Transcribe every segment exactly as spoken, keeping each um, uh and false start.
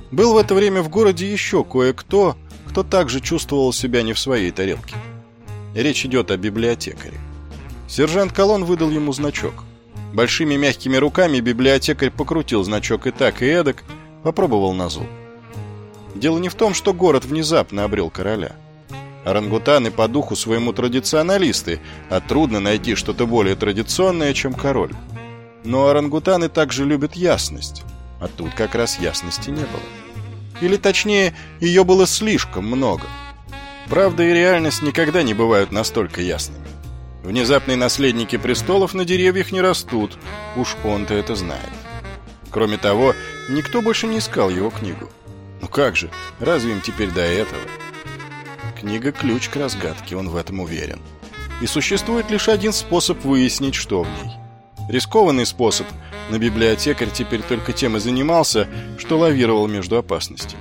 Был в это время в городе еще кое-кто, кто также чувствовал себя не в своей тарелке. Речь идет о библиотекаре. Сержант Колон выдал ему значок. Большими мягкими руками библиотекарь покрутил значок и так, и эдак, попробовал на зуб. Дело не в том, что город внезапно обрел короля. Орангутаны по духу своему традиционалисты, а трудно найти что-то более традиционное, чем король. Но орангутаны также любят ясность, а тут как раз ясности не было. Или точнее, ее было слишком много. Правда и реальность никогда не бывают настолько ясными. Внезапные наследники престолов на деревьях не растут, уж он-то это знает. Кроме того, никто больше не искал его книгу. Ну как же, разве им теперь до этого? Книга — ключ к разгадке, он в этом уверен. И существует лишь один способ выяснить, что в ней. Рискованный способ, но библиотекарь теперь только тем и занимался, что лавировал между опасностями.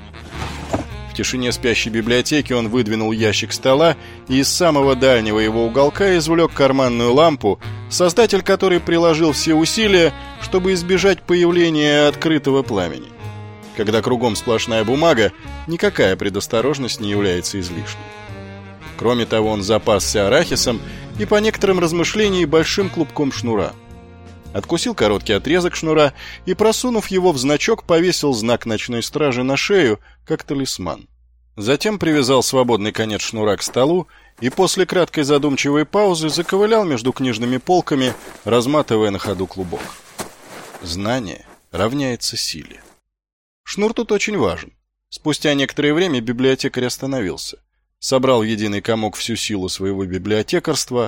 В тишине спящей библиотеки он выдвинул ящик стола и из самого дальнего его уголка извлек карманную лампу, создатель которой приложил все усилия, чтобы избежать появления открытого пламени. Когда кругом сплошная бумага, никакая предосторожность не является излишней. Кроме того, он запасся арахисом и, по некоторым размышлениям, большим клубком шнура. Откусил короткий отрезок шнура и, просунув его в значок, повесил знак ночной стражи на шею, как талисман. Затем привязал свободный конец шнура к столу и после краткой задумчивой паузы заковылял между книжными полками, разматывая на ходу клубок. Знание равняется силе. Шнур тут очень важен. Спустя некоторое время библиотекарь остановился. Собрал в единый комок всю силу своего библиотекарства.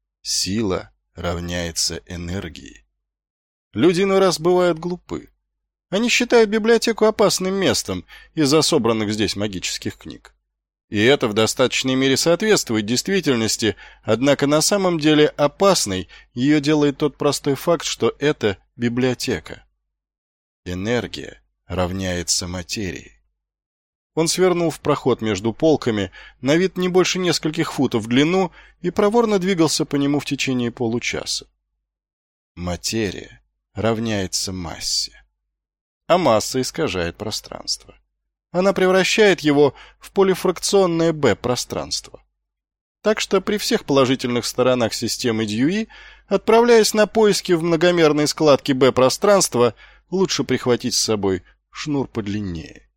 Сила равняется энергии. Люди иной раз бывают глупы. Они считают библиотеку опасным местом из-за собранных здесь магических книг. И это в достаточной мере соответствует действительности, однако на самом деле опасной ее делает тот простой факт, что это библиотека. Энергия равняется материи. Он свернул в проход между полками, на вид не больше нескольких футов в длину, и проворно двигался по нему в течение получаса. Материя равняется массе. А масса искажает пространство. Она превращает его в полифракционное Б-пространство. Так что при всех положительных сторонах системы Дьюи, отправляясь на поиски в многомерной складке Б-пространства, лучше прихватить с собой шнур подлиннее.